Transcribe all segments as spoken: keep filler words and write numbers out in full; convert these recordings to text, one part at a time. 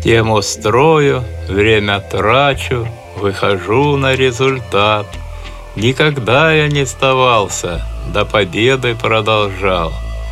Тему строю, время трачу, выхожу на результат. Никогда я не сдавался, до победы продолжал.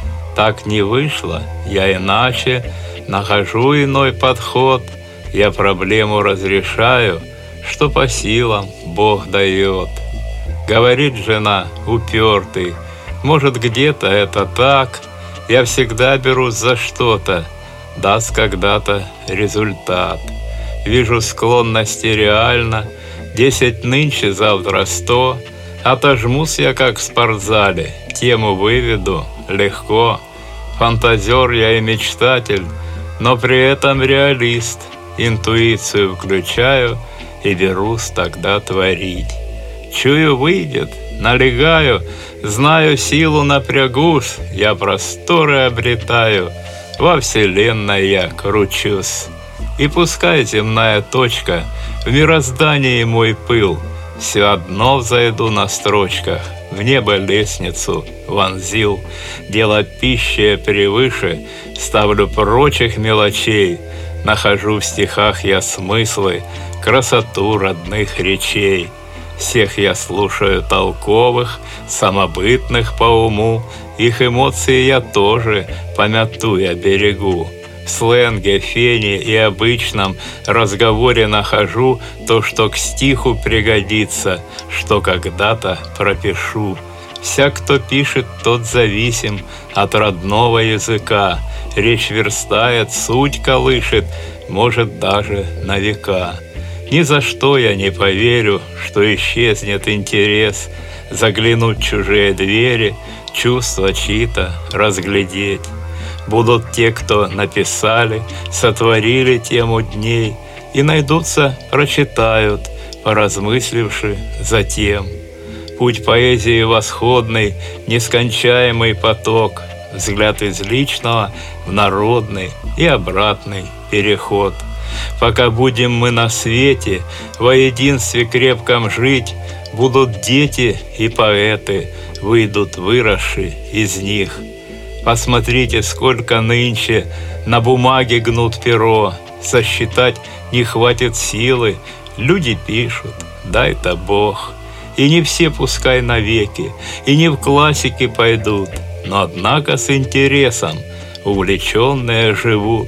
Так не вышло, я иначе, нахожу иной подход. Я проблему разрешаю, что по силам Бог дает. Говорит жена, упертый, может, где-то это так. Я всегда берусь за что-то, даст когда-то результат. Вижу склонности реально, десять нынче, завтра сто. Отожмусь я, как в спортзале, тему выведу легко. Фантазер я и мечтатель, но при этом реалист. Интуицию включаю и берусь тогда творить. Чую, выйдет, налегаю, знаю, силу напрягусь, я просторы обретаю, во вселенной я кручусь. И пускай земная точка, в мироздании мой пыл, все одно взойду на строчках, в небо лестницу вонзил. Дело пищи превыше, ставлю прочих мелочей, нахожу в стихах я смыслы, красоту родных речей. Всех я слушаю толковых, самобытных по уму, их эмоции я тоже, помятуя, берегу. В сленге, фене и обычном разговоре нахожу то, что к стиху пригодится, что когда-то пропишу. Всяк, кто пишет, тот зависим от родного языка. Речь верстает, суть колышет, может, даже на века. Ни за что я не поверю, что исчезнет интерес заглянуть в чужие двери, чувства чьи-то разглядеть. Будут те, кто написали, сотворили тему дней, и найдутся, прочитают, поразмысливши затем. Путь поэзии восходный, нескончаемый поток, взгляд из личного в народный и обратный переход. Пока будем мы на свете, во единстве крепком жить, будут дети и поэты, выйдут выросшие из них. Посмотрите, сколько нынче на бумаге гнут перо, сосчитать не хватит силы, люди пишут, дай-то Бог. И не все пускай навеки, и не в классике пойдут, но однако с интересом увлеченные живут.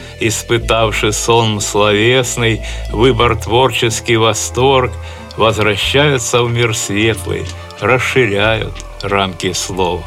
Испытавши сон словесный, выбор творческий восторг, возвращаются в мир светлый, расширяют рамки слов.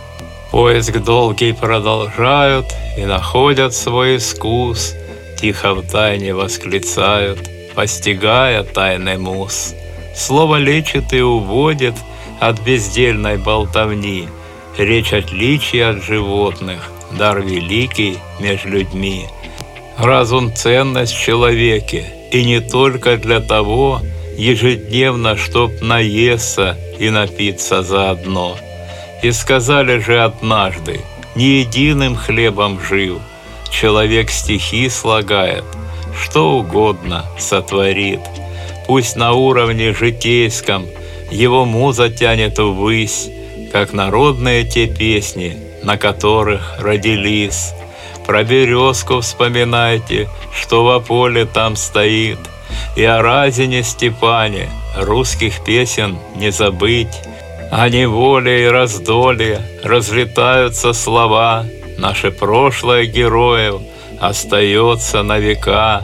Поиск долгий продолжают и находят свой искус, тихо втайне восклицают, постигая тайный мус. Слово лечит и уводит от бездельной болтовни, речь отличия от животных, дар великий меж людьми. Разум — ценность в человеке, и не только для того, ежедневно, чтоб наесться и напиться заодно. И сказали же однажды, не единым хлебом жил, человек стихи слагает, что угодно сотворит. Пусть на уровне житейском его муза тянет ввысь, как народные те песни, на которых родились. Про березку вспоминайте, что во поле там стоит, и о Разине Степане русских песен не забыть. О неволе и раздоле разлетаются слова, наше прошлое героев остается на века.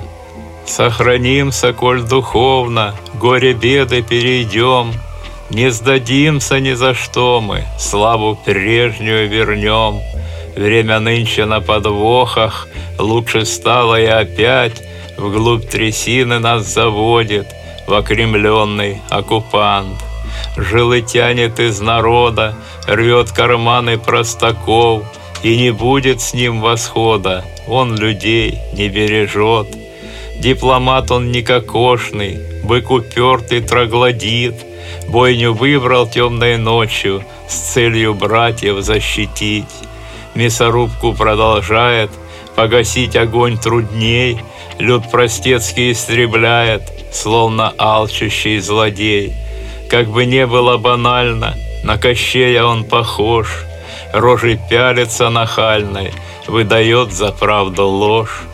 Сохранимся, коль духовно, горе-беды перейдем, не сдадимся ни за что мы, славу прежнюю вернем. Время нынче на подвохах, лучше стало и опять вглубь трясины нас заводит вокремленный оккупант. Жилы тянет из народа, рвет карманы простаков, и не будет с ним восхода, он людей не бережет. Дипломат он никакошный, бык упертый троглодит, бойню выбрал темной ночью с целью братьев защитить. Мясорубку продолжает, погасить огонь трудней, люд простецкий истребляет, словно алчущий злодей. Как бы не было банально, на Кощея он похож, рожей пялится нахальной, выдает за правду ложь.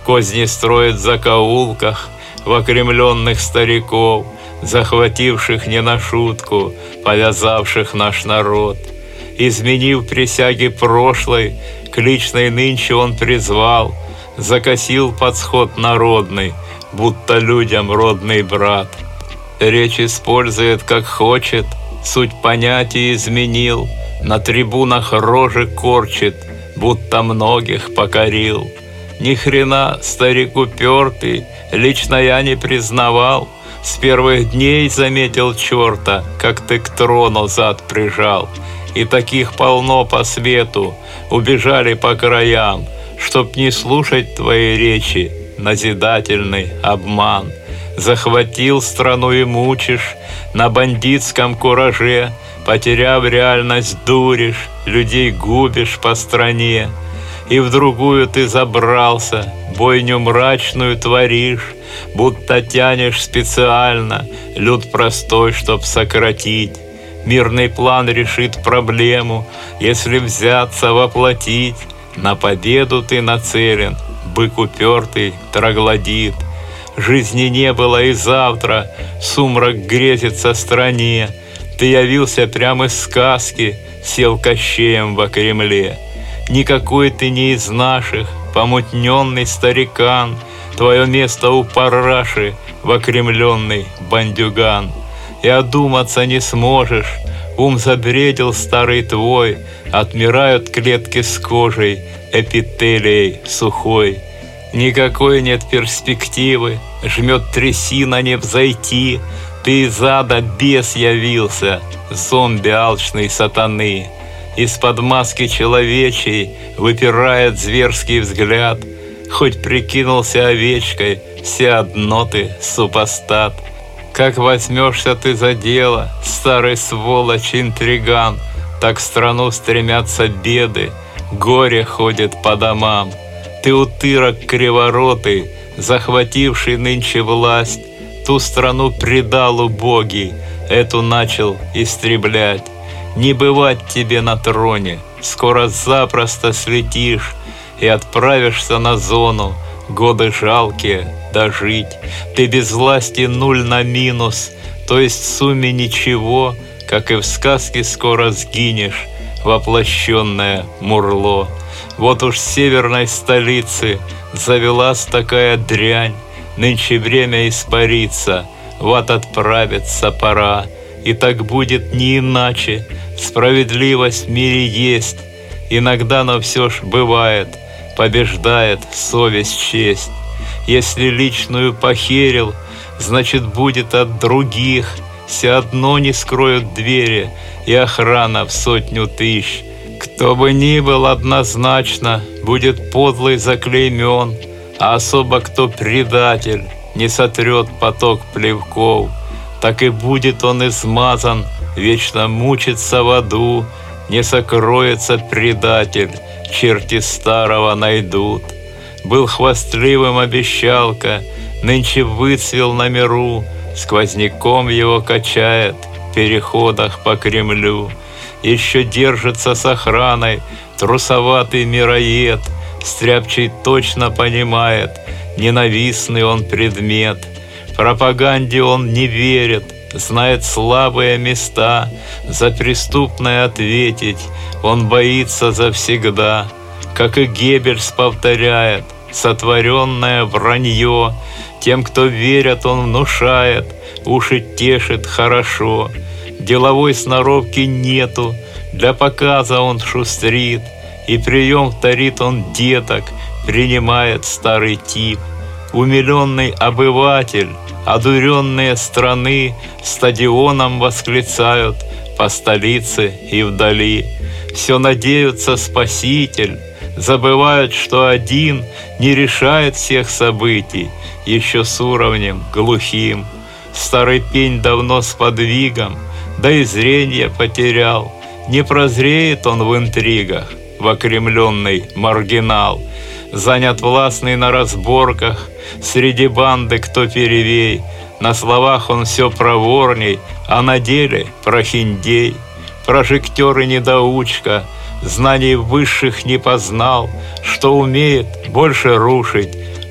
Козни строит в закоулках, в окремленных стариков, захвативших не на шутку, повязавших наш народ. Изменив присяги прошлой, к личной нынче он призвал, закосил подсход народный, будто людям родный брат. Речь использует как хочет, суть понятий изменил, на трибунах рожи корчит, будто многих покорил. Ни хрена, старик упертый, лично я не признавал, с первых дней заметил черта, как ты к трону зад прижал. И таких полно по свету, убежали по краям, чтоб не слушать твои речи, назидательный обман. Захватил страну и мучишь, на бандитском кураже, потеряв реальность, дуришь, людей губишь по стране. И в другую ты забрался, бойню мрачную творишь, будто тянешь специально люд простой, чтоб сократить. Мирный план решит проблему, если взяться воплотить. На победу ты нацелен, бык упертый, троглодит. Жизни не было и завтра, сумрак грезится стране. Ты явился прямо из сказки, сел Кощеем во Кремле. Никакой ты не из наших, помутненный старикан, твое место у параши, в окремленный бандюган. И одуматься не сможешь, ум забредил старый твой, отмирают клетки с кожей, эпителией сухой. Никакой нет перспективы, жмет трясина не взойти, ты из ада бес явился, зомби алчной сатаны. Из-под маски человечей выпирает зверский взгляд, хоть прикинулся овечкой, все одно ты супостат. Как возьмешься ты за дело, старый сволочь интриган, так в страну стремятся беды, горе ходит по домам. Ты утырок криворотый, захвативший нынче власть, ту страну предал убогий, эту начал истреблять. Не бывать тебе на троне, скоро запросто слетишь и отправишься на зону, годы жалкие дожить. Ты без власти нуль на минус, то есть в сумме ничего, как и в сказке скоро сгинешь, воплощенное мурло. Вот уж с северной столицы завелась такая дрянь, нынче время испариться, в ад отправиться пора. И так будет не иначе, справедливость в мире есть, иногда, но все ж бывает, побеждает совесть, честь. Если личную похерил, значит будет от других, все одно не скроют двери и охрана в сотню тысяч. Кто бы ни был, однозначно будет подлый заклеймен, а особо кто предатель, не сотрет поток плевков. Так и будет он измазан, вечно мучиться в аду, не сокроется предатель, черти старого найдут. Был хвастливым обещалка, нынче выцвел на миру, сквозняком его качает в переходах по Кремлю. Еще держится с охраной трусоватый мироед, стряпчий точно понимает, ненавистный он предмет. Пропаганде он не верит, знает слабые места, за преступное ответить он боится завсегда. Как и Геббельс повторяет, сотворенное вранье, тем, кто верят, он внушает, уши тешит хорошо. Деловой сноровки нету, для показа он шустрит, и прием вторит он деток, принимает старый тип. Умиленный обыватель, одуренные страны стадионом восклицают по столице и вдали. Все надеются спаситель, забывают, что один не решает всех событий, еще с уровнем глухим. Старый пень давно с подвигом, да и зрение потерял. Не прозреет он в интригах, в окремленный маргинал. Занят властный на разборках, среди банды кто первей. На словах он все проворней, а на деле прохиндей. Прожектор и недоучка, знаний высших не познал, что умеет больше рушить,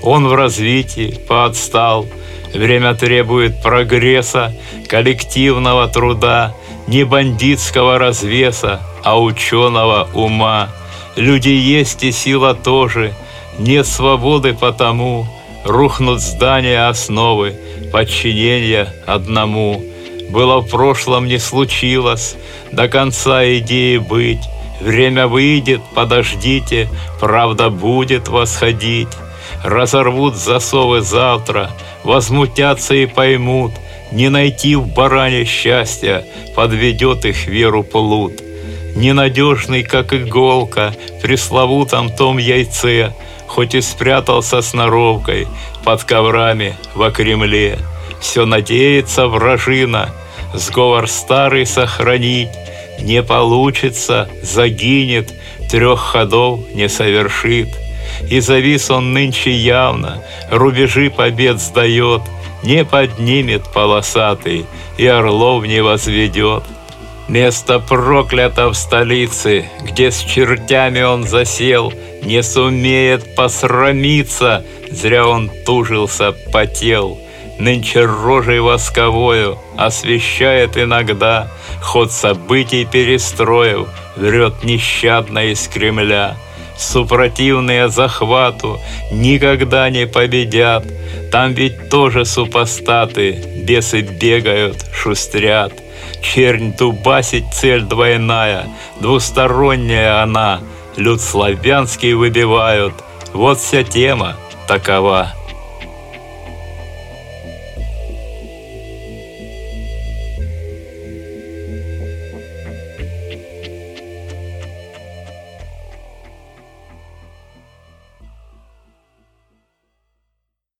Он в развитии поотстал. Время требует прогресса, коллективного труда, не бандитского развеса, а ученого ума. Люди есть и сила тоже, нет свободы потому, рухнут здания основы, подчинения одному. Было в прошлом, не случилось, до конца идеи быть. Время выйдет, подождите, правда будет восходить. Разорвут засовы завтра, возмутятся и поймут, не найти в баране счастья, подведет их веру плут. Ненадежный, как иголка, в пресловутом том яйце, хоть и спрятался сноровкой под коврами во Кремле. Все надеется вражина, сговор старый сохранить. Не получится, загинет, трех ходов не совершит. И завис он нынче явно, рубежи побед сдает, не поднимет полосатый и орлов не возведет. Место проклято в столице, где с чертями он засел, не сумеет посрамиться, зря он тужился, потел. Нынче рожей восковою освещает иногда ход событий перестроев, врет нещадно из Кремля. Супротивные захвату никогда не победят, там ведь тоже супостаты, бесы бегают, шустрят. Чернь дубасить цель двойная, двусторонняя она, люд славянский выбивают, вот вся тема такова.